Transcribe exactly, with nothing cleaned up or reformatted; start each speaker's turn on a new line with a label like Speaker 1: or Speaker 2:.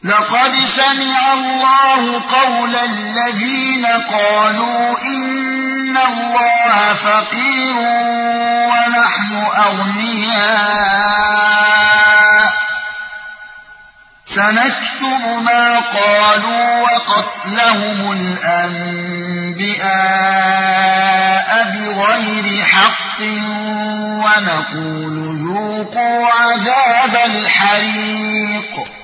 Speaker 1: لقد سمع الله قول الذين قالوا إن الله فقير ونحن أغنياء سنكتب ما قالوا وقتلهم الأنبياء بغير حق ونقول ذوقوا عذاب الحريق